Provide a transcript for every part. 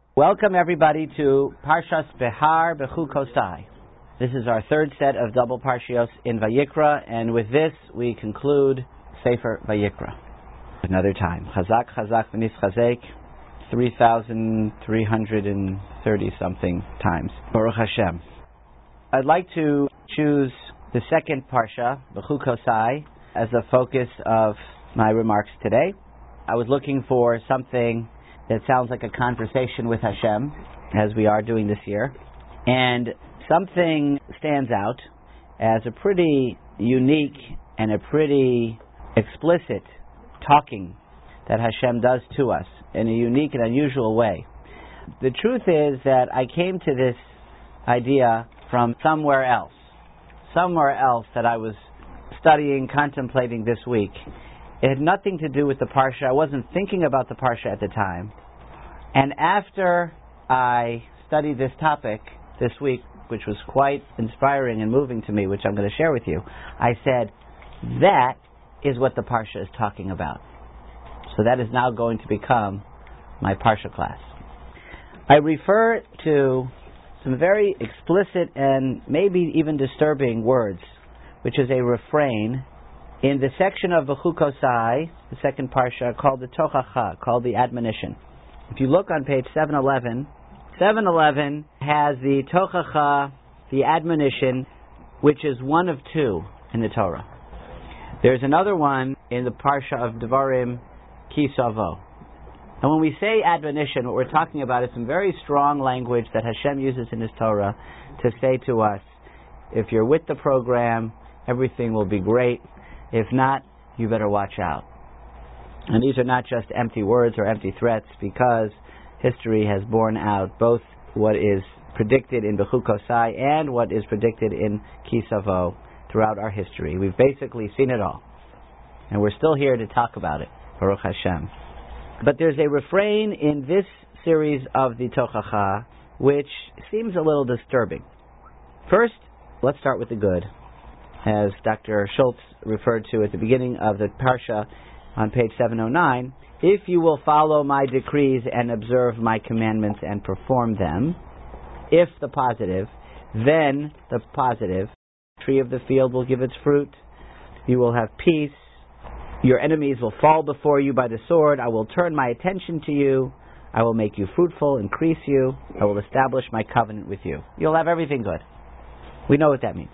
Welcome everybody to Parshas Behar Bechukosai. This is our third set of double Parshios in Vayikra, and with this we conclude Sefer Vayikra. Another time. Chazak, Chazak, V'nis Chazek, 3,330 something times. Baruch Hashem. I'd like to choose the second Parsha, Bechukosai, as the focus of my remarks today. I was looking for something that sounds like a conversation with Hashem, as we are doing this year. And something stands out as a pretty unique and a pretty explicit talking that Hashem does to us in a unique and unusual way. The truth is that I came to this idea from somewhere else that I was studying, contemplating this week. It had nothing to do with the Parsha. I wasn't thinking about the Parsha at the time. And after I studied this topic this week, which was quite inspiring and moving to me, which I'm going to share with you, I said, that is what the Parsha is talking about. So that is now going to become my Parsha class. I refer to some very explicit and maybe even disturbing words, which is a refrain in the section of Vechukosai, the second Parsha, called the Tochacha, called the admonition. If you look on page 711, 711 has the Tochacha, the admonition, which is one of two in the Torah. There's another one in the Parsha of Devarim, Ki Savo. And when we say admonition, what we're talking about is some very strong language that Hashem uses in His Torah to say to us, if you're with the program, everything will be great. If not, you better watch out. And these are not just empty words or empty threats, because history has borne out both what is predicted in Bechukosai and what is predicted in Ki Savo throughout our history. We've basically seen it all. And we're still here to talk about it. Baruch Hashem. But there's a refrain in this series of the Tochacha which seems a little disturbing. First, let's start with the good. As Dr. Schultz referred to at the beginning of the Parsha on page 709, if you will follow my decrees and observe my commandments and perform them, if the positive, then the positive, the tree of the field will give its fruit, you will have peace, your enemies will fall before you by the sword, I will turn my attention to you, I will make you fruitful, increase you, I will establish my covenant with you. You'll have everything good. We know what that means.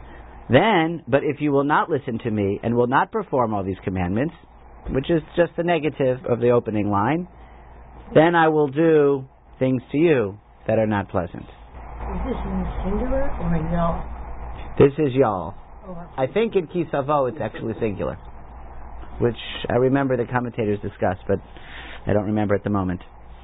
Then, but if you will not listen to me and will not perform all these commandments, which is just the negative of the opening line, then I will do things to you that are not pleasant. Is this in singular or in y'all? This is y'all. Oh, I think in Ki Savo it's actually singular, which I remember the commentators discussed, but I don't remember at the moment.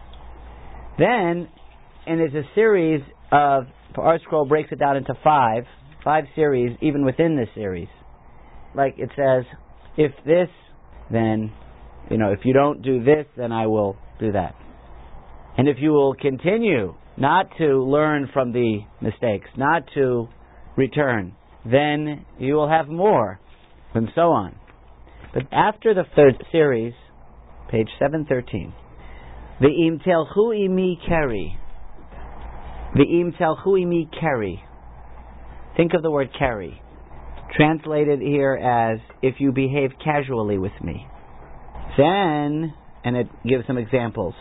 Then, and there's a series of, our scroll breaks it down into five series, even within this series. Like it says, if this, then, if you don't do this, then I will do that. And if you will continue not to learn from the mistakes, not to return, then you will have more, and so on. But after the third series, page 713, V'im telchu imi keri. V'im telchu imi keri. Think of the word carry, translated here as, if you behave casually with me. Then, and it gives some examples.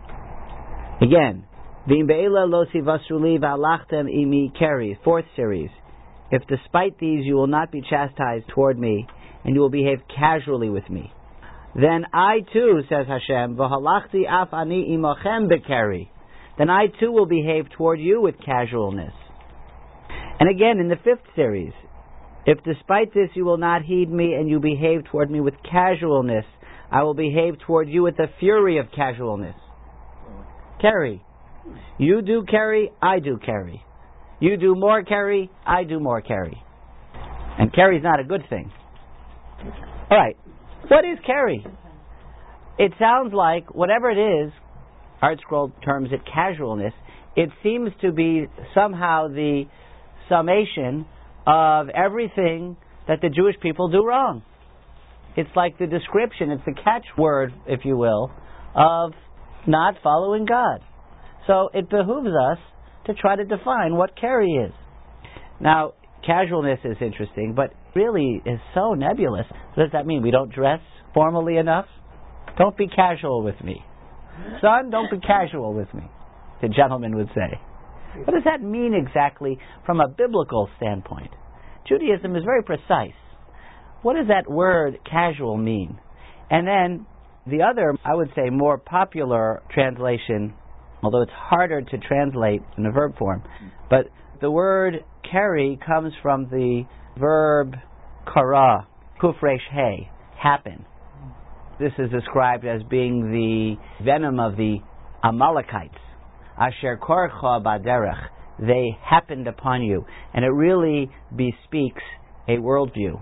Again, V'im be'ela lo sivasru li v'alachtem imi keri, fourth series. If despite these you will not be chastised toward me, and you will behave casually with me, then I too, says Hashem, v'halachti af ani imochem bekeri, then I too will behave toward you with casualness. And again, in the fifth series, if despite this you will not heed me and you behave toward me with casualness, I will behave toward you with the fury of casualness. Carry. You do carry, I do carry. You do more carry, I do more carry. And carry is not a good thing. Alright, what is carry? It sounds like, whatever it is, Art Scroll terms it casualness, it seems to be somehow the summation of everything that the Jewish people do wrong. It's like the description, it's the catchword, if you will, of not following God. So it behooves us to try to define what carry is. Now, casualness is interesting, but really is so nebulous. What does that mean? We don't dress formally enough? Don't be casual with me. Son, don't be casual with me, the gentleman would say. What does that mean exactly from a biblical standpoint? Judaism is very precise. What does that word casual mean? And then the other, I would say, more popular translation, although it's harder to translate in a verb form, but the word carry comes from the verb kara, kufresh he, happen. This is described as being the venom of the Amalekites. Asher korcha baderech, they happened upon you. And it really bespeaks a worldview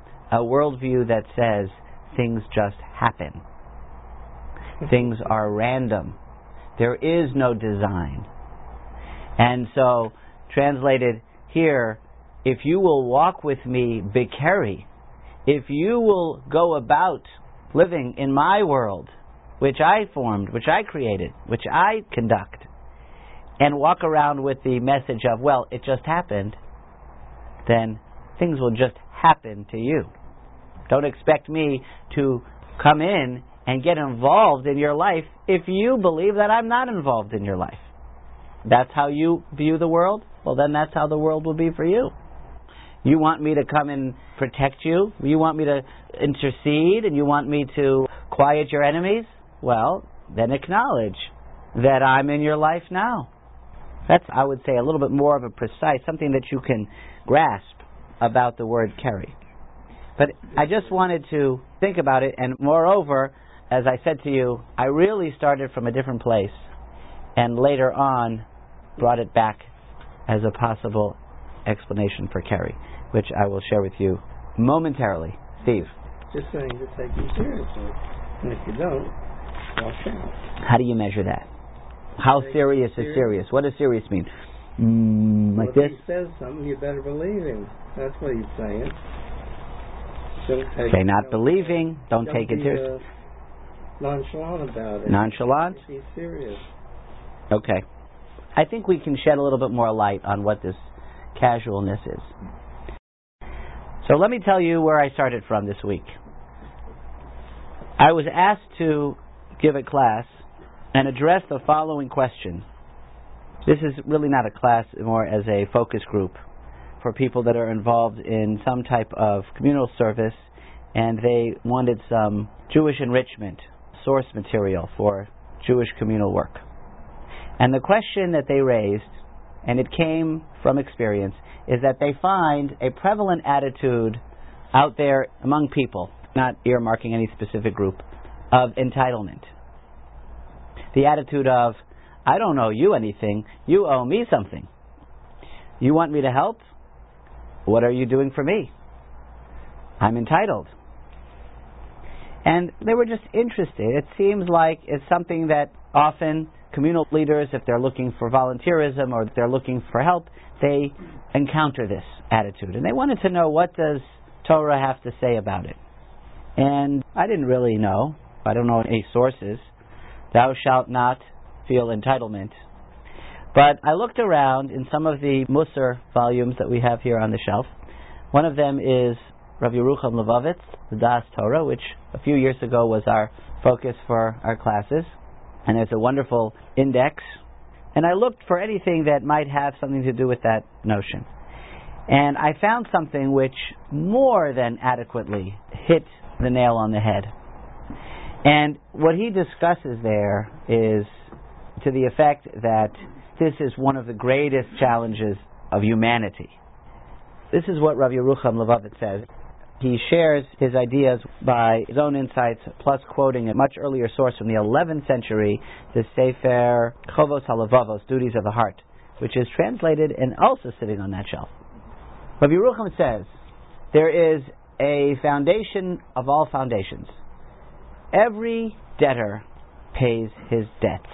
that says things just happen. Things are random. There is no design. And so, translated here, if you will walk with me, bikeri, if you will go about living in my world, which I formed, which I created, which I conduct, and walk around with the message of, well, it just happened, then things will just happen to you. Don't expect me to come in and get involved in your life if you believe that I'm not involved in your life. That's how you view the world? Well, then that's how the world will be for you. You want me to come and protect you? You want me to intercede and you want me to quiet your enemies? Well, then acknowledge that I'm in your life now. That's, I would say, a little bit more of a precise, something that you can grasp about the word carry. But I just wanted to think about it, and moreover, as I said to you, I really started from a different place and later on brought it back as a possible explanation for carry, which I will share with you momentarily. Steve. Just saying to take you seriously. And if you don't, watch out. How do you measure that? How serious is serious? What does serious mean? Like if this? he says something, you better believe him. That's what he's saying. Okay, not believing. Don't take it seriously. Nonchalant about it. Nonchalant? He's serious. Okay. I think we can shed a little bit more light on what this casualness is. So let me tell you where I started from this week. I was asked to give a class and address the following question. This is really not a class, more as a focus group for people that are involved in some type of communal service, and they wanted some Jewish enrichment, source material for Jewish communal work. And the question that they raised, and it came from experience, is that they find a prevalent attitude out there among people, not earmarking any specific group, of entitlement. The attitude of, I don't owe you anything, you owe me something. You want me to help? What are you doing for me? I'm entitled. And they were just interested. It seems like it's something that often communal leaders, if they're looking for volunteerism or if they're looking for help, they encounter this attitude. And they wanted to know, what does Torah have to say about it? And I didn't really know. I don't know any sources. Thou shalt not feel entitlement. But I looked around in some of the Musar volumes that we have here on the shelf. One of them is Rav Yerucham Levovitz, the Das Torah, which a few years ago was our focus for our classes. And there's a wonderful index. And I looked for anything that might have something to do with that notion. And I found something which more than adequately hit the nail on the head. And what he discusses there is to the effect that this is one of the greatest challenges of humanity. This is what Rav Yerucham Levovitz says. He shares his ideas by his own insights, plus quoting a much earlier source from the 11th century, the Sefer Chovos HaLevavos, Duties of the Heart, which is translated and also sitting on that shelf. Rav Yerucham says, there is a foundation of all foundations. Every debtor pays his debts.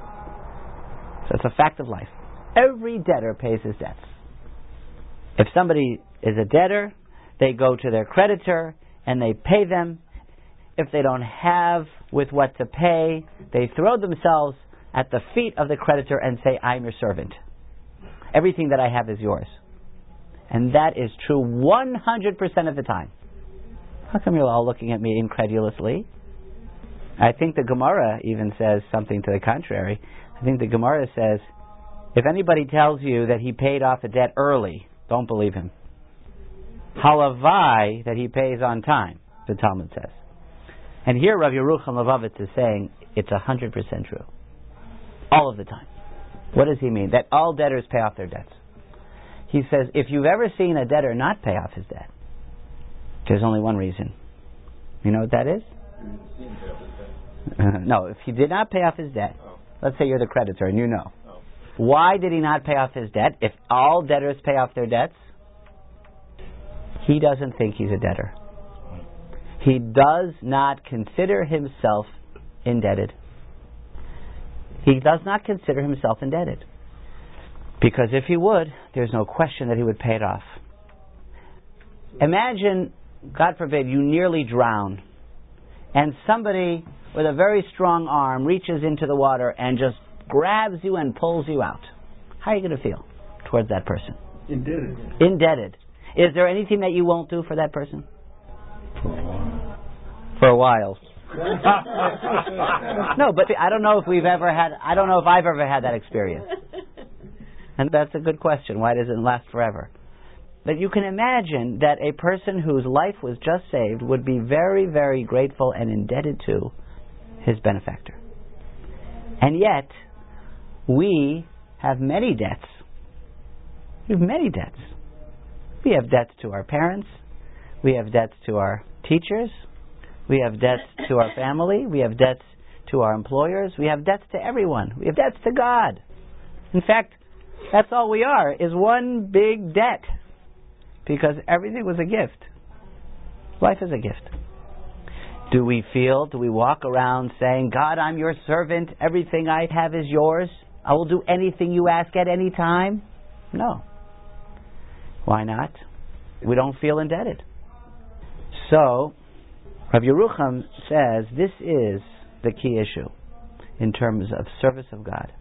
So it's a fact of life. Every debtor pays his debts. If somebody is a debtor, they go to their creditor and they pay them. If they don't have with what to pay, they throw themselves at the feet of the creditor and say, I'm your servant. Everything that I have is yours. And that is true 100% of the time. How come you're all looking at me incredulously? I think the Gemara even says something to the contrary. I think the Gemara says, if anybody tells you that he paid off a debt early, don't believe him. Halavai, that he pays on time, the Talmud says. And here Rav Yerucham Levavitz is saying it's 100% true. All of the time. What does he mean? That all debtors pay off their debts. He says, if you've ever seen a debtor not pay off his debt, there's only one reason. You know what that is? No, if he did not pay off his debt, let's say you're the creditor and you know. Why did he not pay off his debt? If all debtors pay off their debts, he doesn't think he's a debtor. He does not consider himself indebted. He does not consider himself indebted. Because if he would, there's no question that he would pay it off. Imagine, God forbid, you nearly drown, and somebody with a very strong arm reaches into the water and just grabs you and pulls you out. How are you going to feel towards that person? Indebted. Indebted. Is there anything that you won't do for that person? For a while. No, but I don't know if I've ever had that experience. And that's a good question. Why does it last forever? But you can imagine that a person whose life was just saved would be very, very grateful and indebted to his benefactor. And yet, we have many debts. We have many debts. We have debts to our parents. We have debts to our teachers. We have debts to our family. We have debts to our employers. We have debts to everyone. We have debts to God. In fact, that's all we are, is one big debt. Because everything was a gift. Life is a gift. Do we walk around saying, God, I'm your servant. Everything I have is yours. I will do anything you ask at any time? No. Why not? We don't feel indebted. So, Rav Yerucham says this is the key issue in terms of service of God.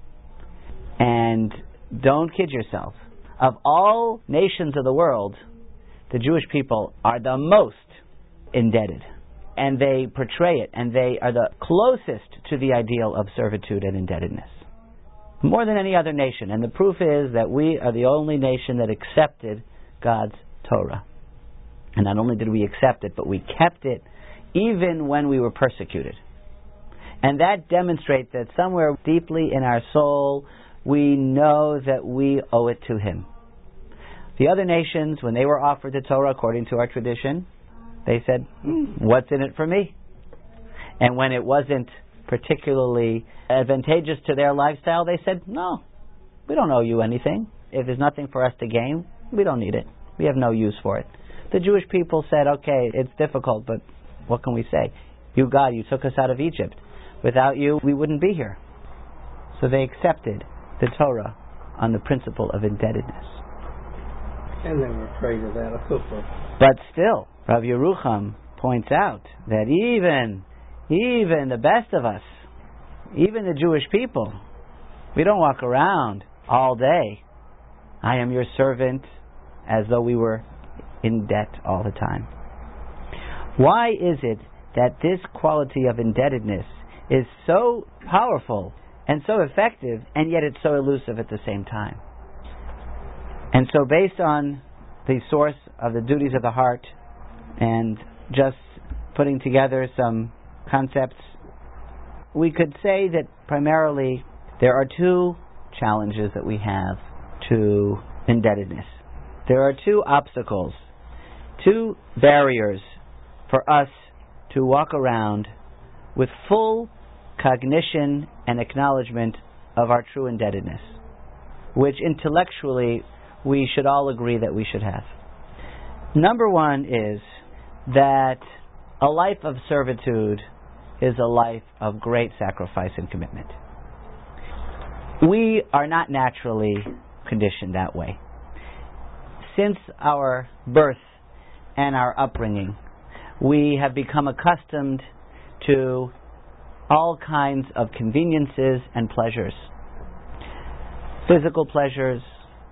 And don't kid yourself. Of all nations of the world, the Jewish people are the most indebted. And they portray it, and they are the closest to the ideal of servitude and indebtedness. More than any other nation. And the proof is that we are the only nation that accepted God's Torah. And not only did we accept it, but we kept it even when we were persecuted. And that demonstrates that somewhere deeply in our soul, we know that we owe it to Him. The other nations, when they were offered the Torah according to our tradition, they said, what's in it for me? And when it wasn't particularly advantageous to their lifestyle, they said, no, we don't owe you anything. If there's nothing for us to gain, we don't need it. We have no use for it. The Jewish people said, okay, it's difficult, but what can we say? You, God, you took us out of Egypt. Without you, we wouldn't be here. So they accepted the Torah on the principle of indebtedness. And they were afraid of that. But still, Rav Yerucham points out that even the best of us, even the Jewish people, we don't walk around all day, I am your servant, as though we were in debt all the time. Why is it that this quality of indebtedness is so powerful and so effective, and yet it's so elusive at the same time? And so based on the source of the duties of the heart and just putting together some concepts, we could say that primarily there are two challenges that we have to indebtedness. There are two obstacles, two barriers for us to walk around with full cognition and acknowledgement of our true indebtedness, which intellectually we should all agree that we should have. Number one is that a life of servitude is a life of great sacrifice and commitment. We are not naturally conditioned that way. Since our birth and our upbringing, we have become accustomed to all kinds of conveniences and pleasures. Physical pleasures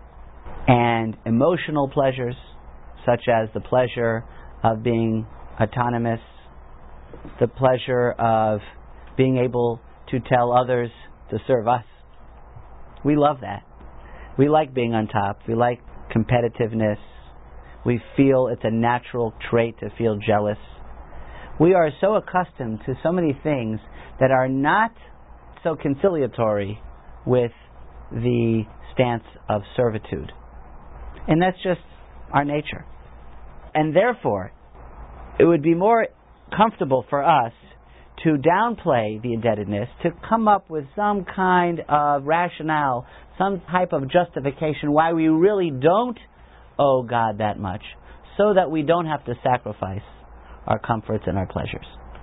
and emotional pleasures, such as the pleasure of being autonomous, the pleasure of being able to tell others to serve us. We love that. We like being on top. We like competitiveness. We feel it's a natural trait to feel jealous. We are so accustomed to so many things that are not so conciliatory with the stance of servitude. And that's just our nature. And therefore, it would be more comfortable for us to downplay the indebtedness, to come up with some kind of rationale, some type of justification why we really don't owe God that much, so that we don't have to sacrifice our comforts and our pleasures.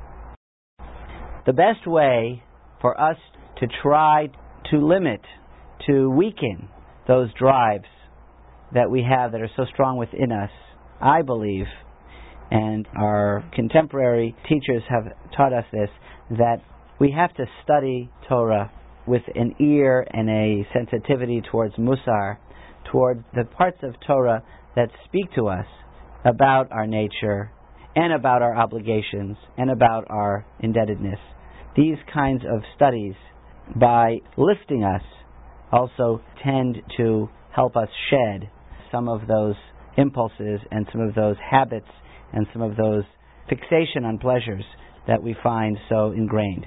The best way for us to try to limit, to weaken those drives that we have that are so strong within us, I believe, and our contemporary teachers have taught us this, that we have to study Torah with an ear and a sensitivity towards Musar, toward the parts of Torah that speak to us about our nature and about our obligations and about our indebtedness. These kinds of studies, by lifting us, also tend to help us shed some of those impulses and some of those habits and some of those fixation on pleasures that we find so ingrained.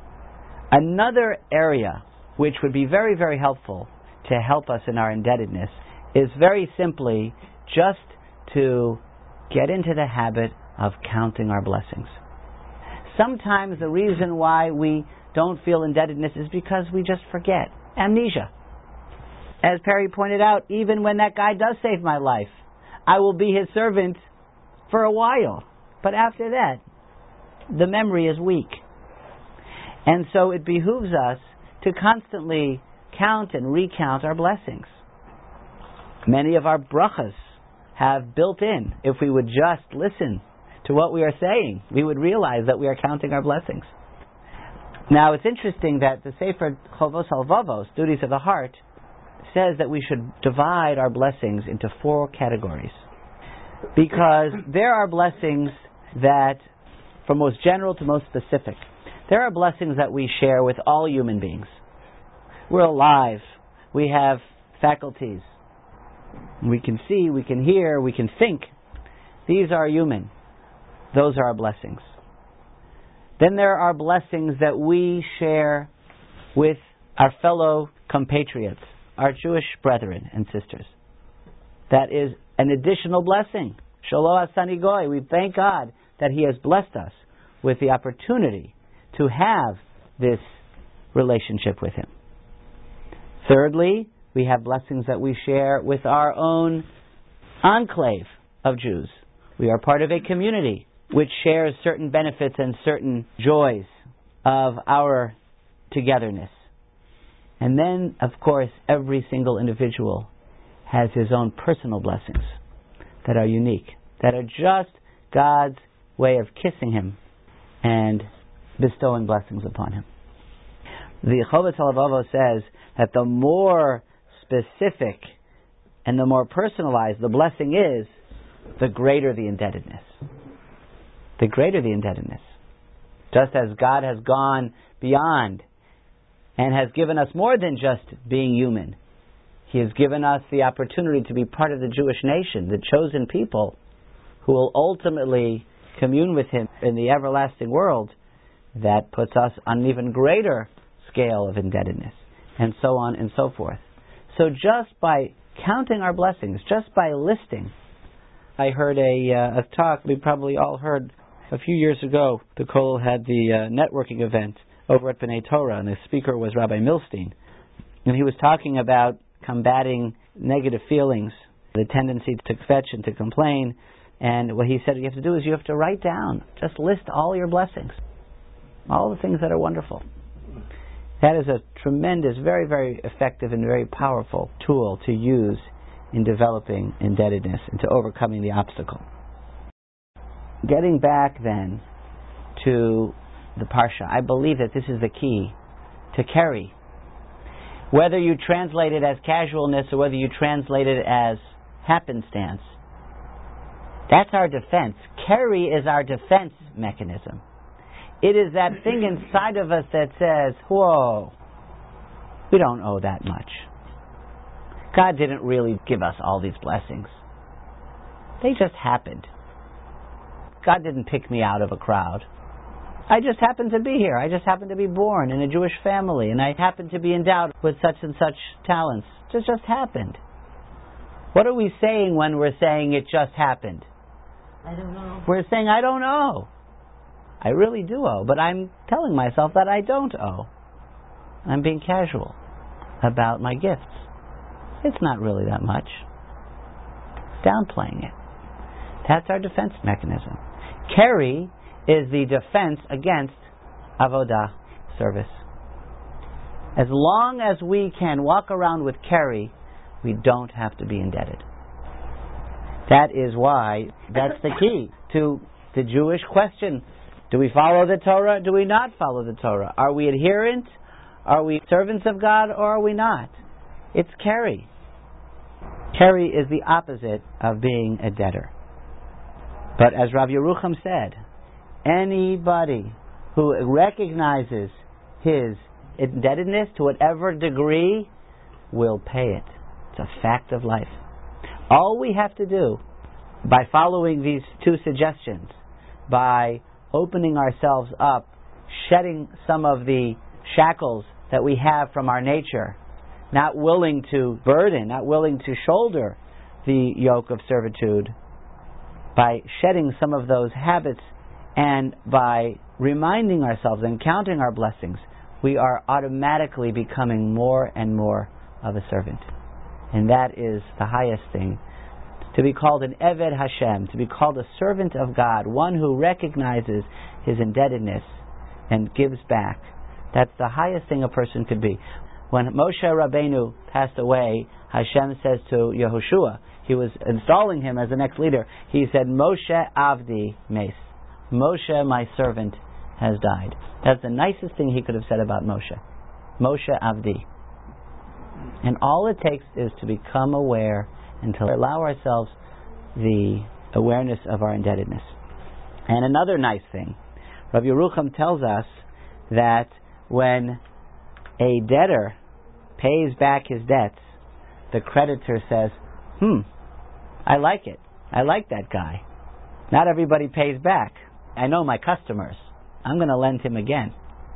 Another area which would be very, very helpful to help us in our indebtedness is very simply just to get into the habit of counting our blessings. Sometimes the reason why we don't feel indebtedness is because we just forget. Amnesia. As Perry pointed out, even when that guy does save my life, I will be his servant for a while. But after that, the memory is weak. And so it behooves us to constantly count and recount our blessings. Many of our brachas have built in, if we would just listen to what we are saying, we would realize that we are counting our blessings. Now, it's interesting that the Sefer Chovos HaLevavos, Duties of the Heart, says that we should divide our blessings into 4 categories. Because there are blessings that, from most general to most specific, there are blessings that we share with all human beings. We're alive. We have faculties. We can see, we can hear, we can think. These are human. Those are our blessings. Then there are blessings that we share with our fellow compatriots, our Jewish brethren and sisters. That is an additional blessing. Shelo Asani Goy. We thank God that He has blessed us with the opportunity to have this relationship with Him. Thirdly, we have blessings that we share with our own enclave of Jews. We are part of a community which shares certain benefits and certain joys of our togetherness. And then, of course, every single individual has his own personal blessings that are unique, that are just God's way of kissing him and bestowing blessings upon him. The Chovos HaLevavos says that the more specific and the more personalized the blessing is, the greater the indebtedness. The greater the indebtedness. Just as God has gone beyond and has given us more than just being human. He has given us the opportunity to be part of the Jewish nation, the chosen people, who will ultimately commune with Him in the everlasting world. That puts us on an even greater scale of indebtedness, and so on and so forth. So just by counting our blessings, just by listing, I heard a talk we probably all heard a few years ago. The Kollel had the networking event over at B'nai Torah, and the speaker was Rabbi Milstein. And he was talking about combating negative feelings, the tendency to kvetch and to complain. And what he said you have to do is you have to write down, just list all your blessings, all the things that are wonderful. That is a tremendous, very, very effective and very powerful tool to use in developing indebtedness and to overcoming the obstacle. Getting back then to the Parsha. I believe that this is the key to Keri. Whether you translate it as casualness or whether you translate it as happenstance, that's our defense. Keri is our defense mechanism. It is that thing inside of us that says, whoa, we don't owe that much. God didn't really give us all these blessings. They just happened. God didn't pick me out of a crowd. I just happened to be here. I just happened to be born in a Jewish family, and I happened to be endowed with such and such talents. It just happened. What are we saying when we're saying it just happened? I don't know. We're saying, I don't owe. I really do owe, but I'm telling myself that I don't owe. I'm being casual about my gifts. It's not really that much. Downplaying it. That's our defense mechanism. Keri is the defense against avodah, service. As long as we can walk around with Keri, we don't have to be indebted. That is why that's the key to the Jewish question. Do we follow the Torah? Do we not follow the Torah? Are we adherent? Are we servants of God or are we not? It's Keri. Keri is the opposite of being a debtor. But as Rav Yerucham said, anybody who recognizes his indebtedness to whatever degree will pay it. It's a fact of life. All we have to do, by following these two suggestions, by opening ourselves up, shedding some of the shackles that we have from our nature, not willing to burden, not willing to shoulder the yoke of servitude, by shedding some of those habits and by reminding ourselves and counting our blessings, we are automatically becoming more and more of a servant. And that is the highest thing. To be called an Eved Hashem, to be called a servant of God, one who recognizes his indebtedness and gives back. That's the highest thing a person could be. When Moshe Rabbeinu passed away, Hashem says to Yehoshua, he was installing him as the next leader, he said, Moshe Avdi Meis. Moshe, my servant, has died. That's the nicest thing he could have said about Moshe. Moshe Avdi. And all it takes is to become aware and to allow ourselves the awareness of our indebtedness. And another nice thing, Rav Yerucham tells us that when a debtor pays back his debts, the creditor says, I like it. I like that guy. Not everybody pays back. I know my customers. I'm going to lend him again.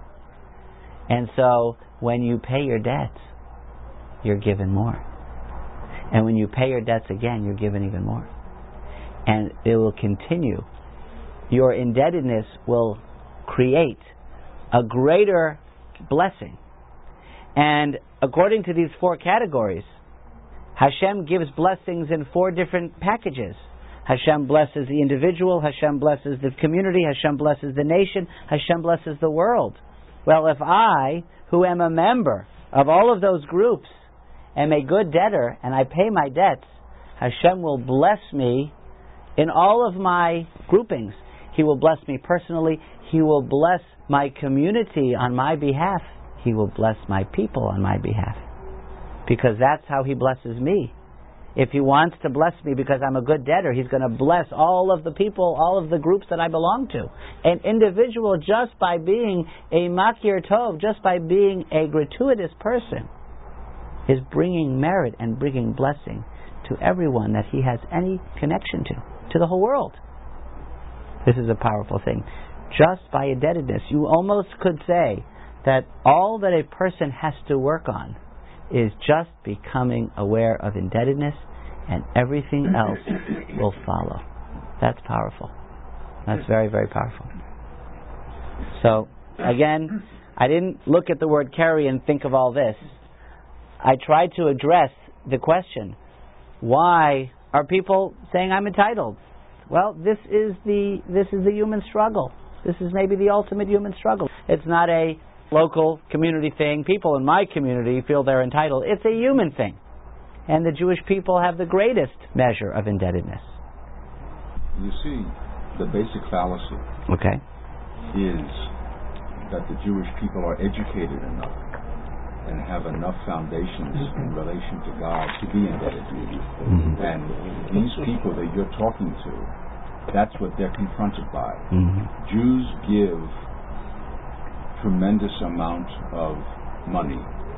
And so when you pay your debts, you're given more. And when you pay your debts again, you're given even more. And it will continue. Your indebtedness will create a greater blessing. And according to these four categories, Hashem gives blessings in four different packages. Hashem blesses the individual, Hashem blesses the community, Hashem blesses the nation, Hashem blesses the world. Well, if I, who am a member of all of those groups, am a good debtor and I pay my debts, Hashem will bless me in all of my groupings. He will bless me personally. He will bless my community on my behalf. He will bless my people on my behalf. Because that's how He blesses me. If He wants to bless me because I'm a good debtor, He's going to bless all of the people, all of the groups that I belong to. An individual, just by being a makir tov, just by being a gratuitous person, is bringing merit and bringing blessing to everyone that he has any connection to the whole world. This is a powerful thing. Just by indebtedness, you almost could say that all that a person has to work on is just becoming aware of indebtedness, and everything else will follow. That's powerful. That's very, very powerful. So, again, I didn't look at the word Keri and think of all this. I tried to address the question, why are people saying I'm entitled? Well, this is the human struggle. This is maybe the ultimate human struggle. It's not a local community thing. People in my community feel they're entitled. It's a human thing. And the Jewish people have the greatest measure of indebtedness. You see, the basic fallacy is that the Jewish people are educated enough and have enough foundations in relation to God to be indebted to you. And these people that you're talking to, that's what they're confronted by. Jews give tremendous amount of money,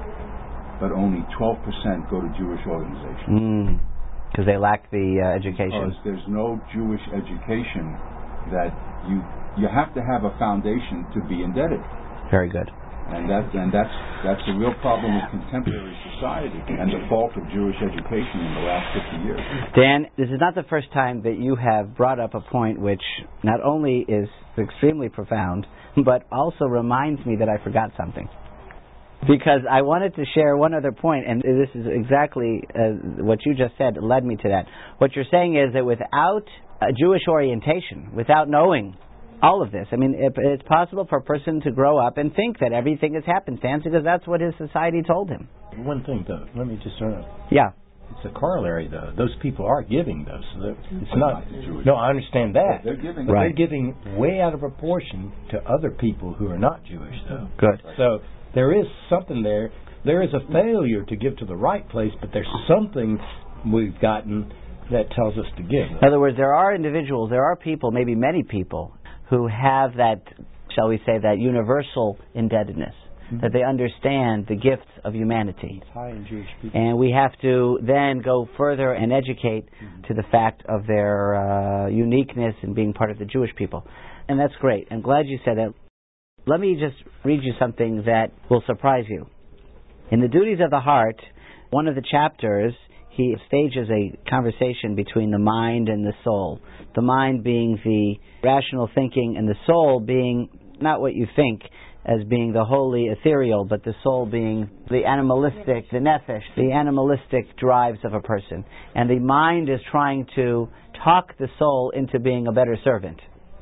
but only 12% go to Jewish organizations. Because they lack the education. Because there's no Jewish education that you have to have a foundation to be indebted. Very good. And that's a real problem with contemporary society and the fault of Jewish education in the last 50 years. Dan, this is not the first time that you have brought up a point which not only is extremely profound, but also reminds me that I forgot something. Because I wanted to share one other point, and this is exactly what you just said led me to that. What you're saying is that without a Jewish orientation, without knowing all of this, I mean, it's possible for a person to grow up and think that everything is happenstance because that's what his society told him. One thing, though, let me just Yeah. It's a corollary, though. Those people are giving, though. So it's not. No, I understand that. They're giving. But they're giving way out of proportion to other people who are not Jewish, though. Good. So there is something there. There is a failure to give to the right place, but there's something we've gotten that tells us to give. In other words, there are individuals, there are people, maybe many people, who have that, shall we say, that universal indebtedness, that they understand the gifts of humanity. It's high in Jewish people. And we have to then go further and educate to the fact of their uniqueness in being part of the Jewish people. And that's great. I'm glad you said that. Let me just read you something that will surprise you. In The Duties of the Heart, one of the chapters, he stages a conversation between the mind and the soul. The mind being the rational thinking and the soul being not what you think as being the holy ethereal, but the soul being the animalistic, the nephesh, the animalistic drives of a person. And the mind is trying to talk the soul into being a better servant.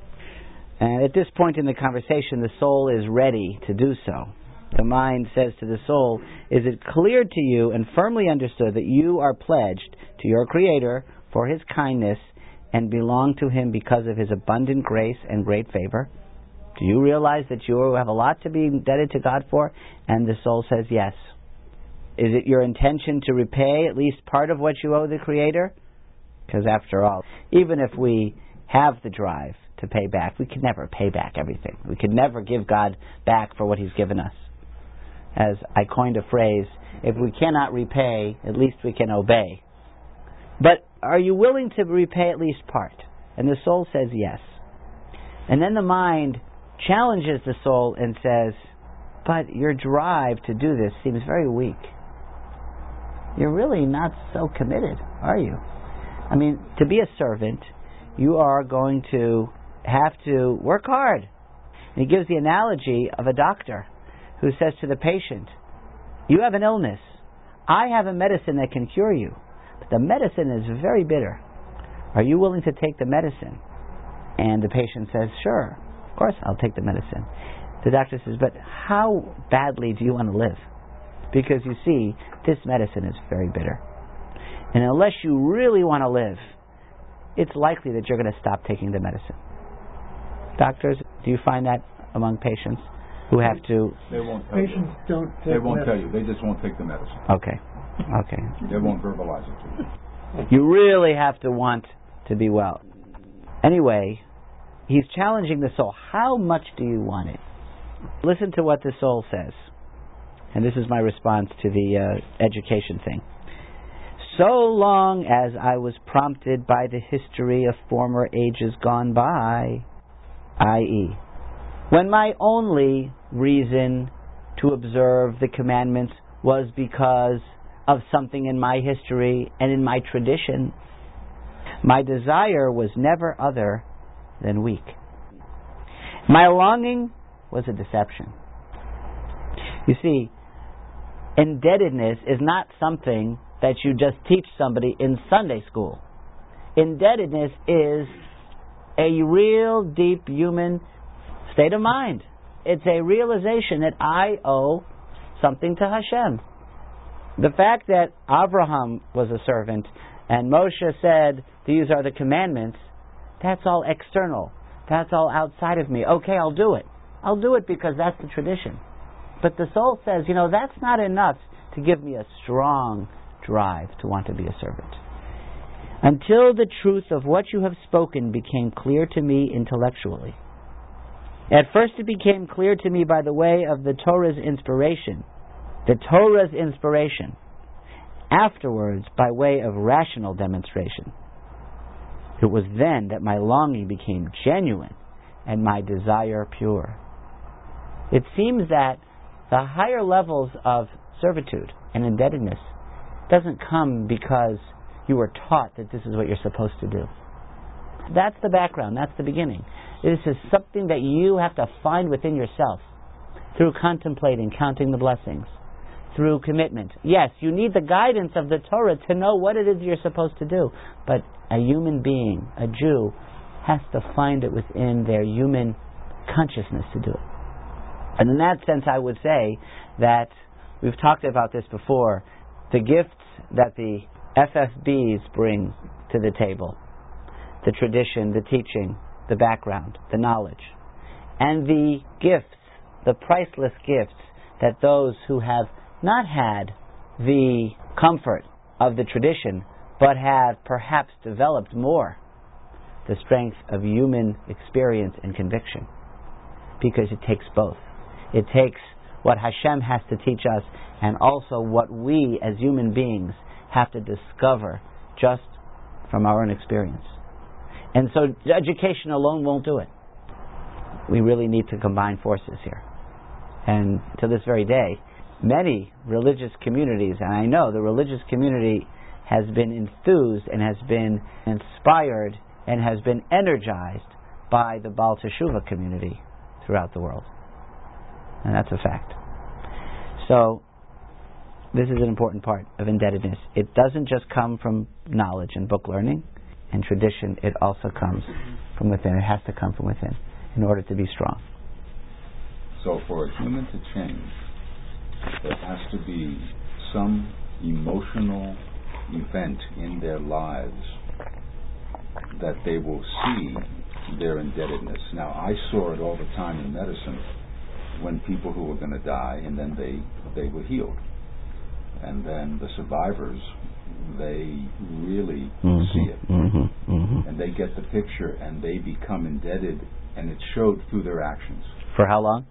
And at this point in the conversation, the soul is ready to do so. The mind says to the soul, is it clear to you and firmly understood that you are pledged to your Creator for His kindness and belong to Him because of His abundant grace and great favor? Do you realize that you have a lot to be indebted to God for? And the soul says yes. Is it your intention to repay at least part of what you owe the Creator? Because after all, even if we have the drive to pay back, we can never pay back everything. We could never give God back for what He's given us. As I coined a phrase, if we cannot repay, at least we can obey. But are you willing to repay at least part? And the soul says yes. And then the mind challenges the soul and says, but your drive to do this seems very weak. You're really not so committed, are you? I mean, to be a servant, you are going to have to work hard. And he gives the analogy of a doctor who says to the patient, you have an illness. I have a medicine that can cure you, but the medicine is very bitter. Are you willing to take the medicine? And the patient says, sure, of course I'll take the medicine. The doctor says, but how badly do you want to live? Because you see, this medicine is very bitter. And unless you really want to live, it's likely that you're going to stop taking the medicine. Doctors, do you find that among patients who have to... They won't tell Patients you. don't take They won't medicine. tell you. They just won't take the medicine. Okay. They won't verbalize it to you. You really have to want to be well. Anyway, he's challenging the soul. How much do you want it? Listen to what the soul says. And this is my response to the education thing. So long as I was prompted by the history of former ages gone by, i.e., when my only reason to observe the commandments was because of something in my history and in my tradition, my desire was never other than weak. My longing was a deception. You see, indebtedness is not something that you just teach somebody in Sunday school. Indebtedness is a real deep human state of mind. It's a realization that I owe something to Hashem. The fact that Abraham was a servant and Moshe said, these are the commandments, that's all external. That's all outside of me. Okay, I'll do it. I'll do it because that's the tradition. But the soul says, that's not enough to give me a strong drive to want to be a servant. Until the truth of what you have spoken became clear to me intellectually. At first it became clear to me by the way of the Torah's inspiration. The Torah's inspiration. Afterwards, by way of rational demonstration. It was then that my longing became genuine and my desire pure. It seems that the higher levels of servitude and indebtedness doesn't come because you were taught that this is what you're supposed to do. That's the background, that's the beginning. This is something that you have to find within yourself through contemplating, counting the blessings, through commitment. Yes, you need the guidance of the Torah to know what it is you're supposed to do, but a human being, a Jew, has to find it within their human consciousness to do it. And in that sense, I would say that we've talked about this before, the gifts that the FFBs bring to the table, the tradition, the teaching, the background, the knowledge, and the gifts, the priceless gifts that those who have not had the comfort of the tradition, but have perhaps developed more the strength of human experience and conviction. Because it takes both. It takes what Hashem has to teach us and also what we as human beings have to discover just from our own experience. And so education alone won't do it. We really need to combine forces here. And to this very day, many religious communities, and I know the religious community has been enthused and has been inspired and has been energized by the Baal Teshuvah community throughout the world. And that's a fact. So, this is an important part of indebtedness. It doesn't just come from knowledge and book learning and tradition, it also comes from within. It has to come from within in order to be strong. So for a human to change, there has to be some emotional event in their lives that they will see their indebtedness. Now, I saw it all the time in medicine when people who were going to die, and then they were healed. And then the survivors, they really see it. And they get the picture, and they become indebted, and it showed through their actions. For how long?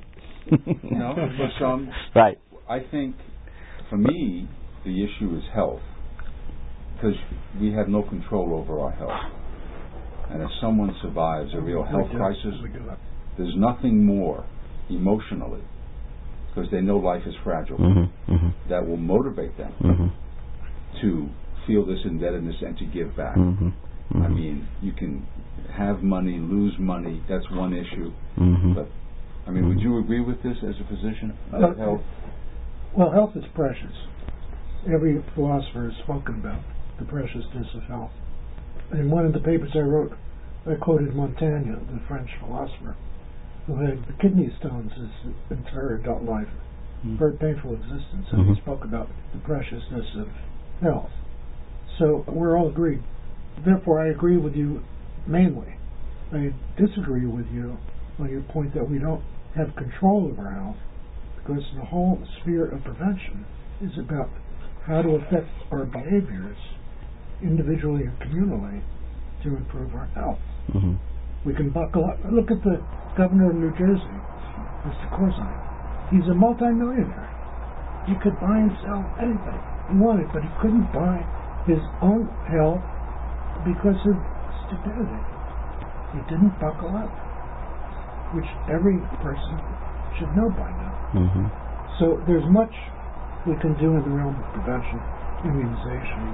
For some. Right. I think, for me, the issue is health. Because we have no control over our health. And if someone survives a real health crisis, there's nothing more emotionally, because they know life is fragile, that will motivate them to feel this indebtedness and to give back. I mean, you can have money, lose money, that's one issue. But, I mean, would you agree with this as a physician? Health? Well, health is precious. Every philosopher has spoken about the preciousness of health. In one of the papers I wrote, I quoted Montaigne, the French philosopher, who had kidney stones his entire adult life, very painful existence, and he spoke about the preciousness of health. So we're all agreed. Therefore, I agree with you mainly. I disagree with you on your point that we don't have control of our health, because the whole sphere of prevention is about how to affect our behaviors individually and communally to improve our health. We can buckle up. Look at the governor of New Jersey, Mr. Curzon. He's a multi-millionaire. He could buy and sell anything he wanted, but he couldn't buy his own health because of stupidity. He didn't buckle up, which every person should know by now. So there's much we can do in the realm of prevention, immunization,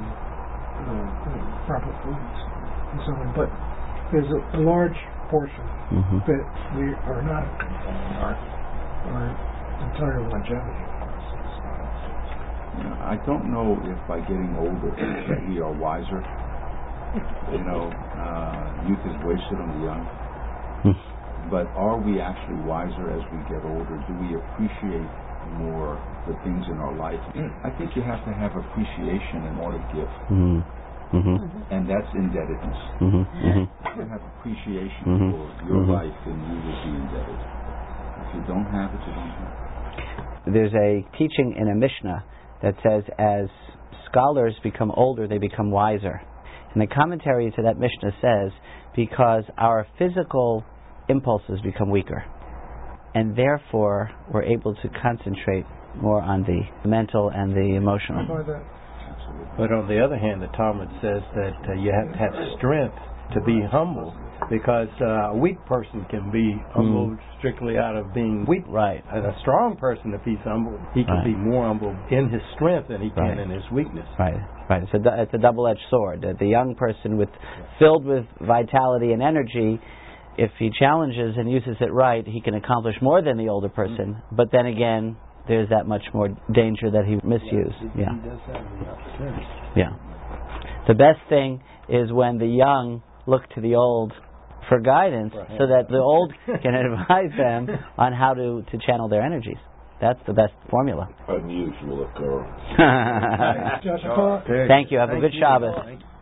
proper foods, and so on. But there's a large portion that we are not in control of our entire longevity process. I don't know if by getting older that we are wiser. Youth is wasted on the young. But are we actually wiser as we get older? Do we appreciate more the things in our life? I think you have to have appreciation in order to give. And that's indebtedness. If you have appreciation for your life, then you will be indebted. If you don't have it, you don't have it. There's a teaching in a Mishnah that says as scholars become older, they become wiser. And the commentary to that Mishnah says, because our physical impulses become weaker, and therefore we're able to concentrate more on the mental and the emotional. But on the other hand, the Talmud says that you have to have strength to be humble, because a weak person can be humble strictly out of being weak. Right. And a strong person, if he's humble, he can be more humble in his strength than he can in his weakness. Right. It's a double-edged sword. The young person filled with vitality and energy, if he challenges and uses it right, he can accomplish more than the older person. But then again, there's that much more danger that he misused. He does have the opportunity. Yeah. The best thing is when the young look to the old for guidance, so that the old can advise them on how to channel their energies. That's the best formula. Unusual occurrence. Joshua. Thank you. Have a good Shabbos.